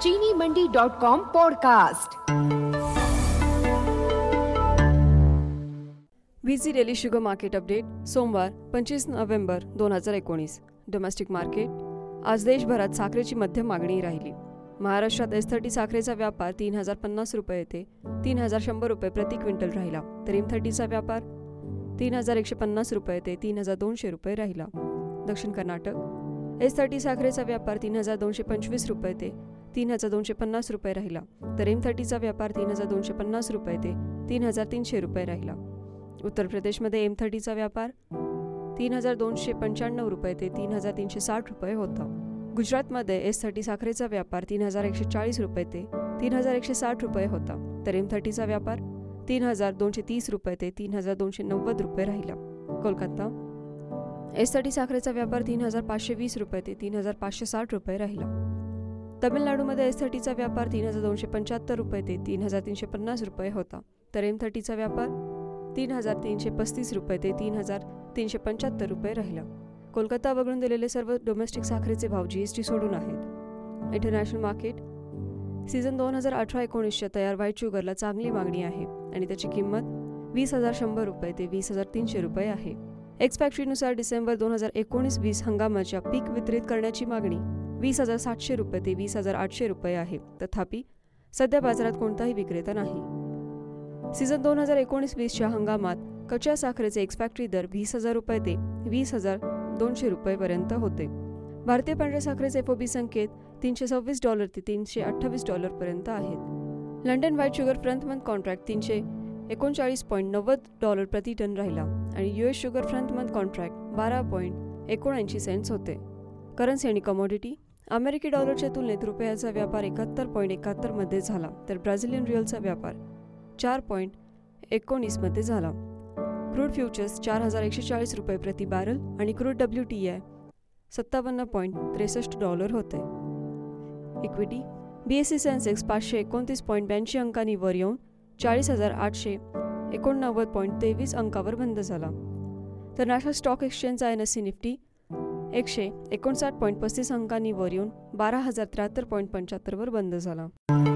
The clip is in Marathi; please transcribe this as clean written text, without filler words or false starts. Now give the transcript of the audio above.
चीनीमंडी.com podcast. VC daily sugar market update सोमवार 25 नोव्हेंबर 2019। डोमेस्टिक मार्केट आज देशभरात साखरेची मध्यम मागणी राहिली। महाराष्ट्रात S30 साखरेचा व्यापार 3050 रुपये ते 3100 रुपये प्रति क्विंटल राहिला, तर M30चा व्यापार 3150 रुपये ते 3200 रुपये राहिला। दक्षिण कर्नाटक S30 साखरेचा व्यापार 3225 रुपये ते 3250 रुपये राहिला, तर M30चा व्यापार 3250 रुपये ते 3300 रुपये राहिला। उत्तर प्रदेशमध्ये M30चा व्यापार 3295 रुपये ते 3360 रुपये होता। गुजरातमध्ये S30 साखरेचा व्यापार 3140 रुपये ते 3160 रुपये होता, तर M30चा व्यापार 3230 रुपये ते 3290 रुपये राहिला। कोलकाता S30 साखरेचा व्यापार 3520 रुपये ते 3560 रुपये राहिला। तमिळनाडूमध्ये S30चा व्यापार 3275 रुपये ते 3350 रुपये होता, तर M30चा व्यापार 3335 रुपये ते 3375 रुपये राहिला। कोलकाता वगळून दिलेले सर्व डोमेस्टिक साखरेचे भाव GST सोडून आहेत। इंटरनॅशनल मार्केट सीझन 2018-19च्या तयार व्हाईट शुगरला चांगली मागणी आहे आणि त्याची किंमत 20,100 रुपये ते 20,300 रुपये आहे। एक्स फॅक्टरीनुसार डिसेंबर 2019-20 हंगामाच्या पीक वितरित करण्याची मागणी 20,700 रुपये ते 20,800 रुपये आहे, तथापि सध्या बाजारात कोणताही विक्रेता नाही। सीझन 2019-20च्या हंगामात कच्च्या साखरेचे एक्स फॅक्टरी दर 20,000 रुपये ते 20,200 रुपयेपर्यंत होते। भारतीय पांढऱ्या साखरेचे FOB संकेत $326 ते $328 पर्यंत आहेत। London white sugar front month contract $339.90 प्रति टन राहिला आणि US sugar front month contract 12.79 cents होते। करन्सी आणि कमोडिटी अमेरिकी डॉलरच्या तुलनेत रुपयाचा व्यापार 71.71 मध्ये झाला, तर ब्राझिलियन रिअलचा व्यापार 4.19 मध्ये झाला। क्रूड फ्युचर्स 4140 रुपये प्रति बॅरल आणि क्रूड WTI $57.63 होते। इक्विटी BSE सेन्सेक्स 529.82 अंकांनी वर येऊन 40,889.23 अंकावर बंद झाला, तर नॅशनल स्टॉक एक्सचेंजचा NSE निफ्टी 159.35 अंकांनी वर येऊन 12,073.75 वर बंद झाला।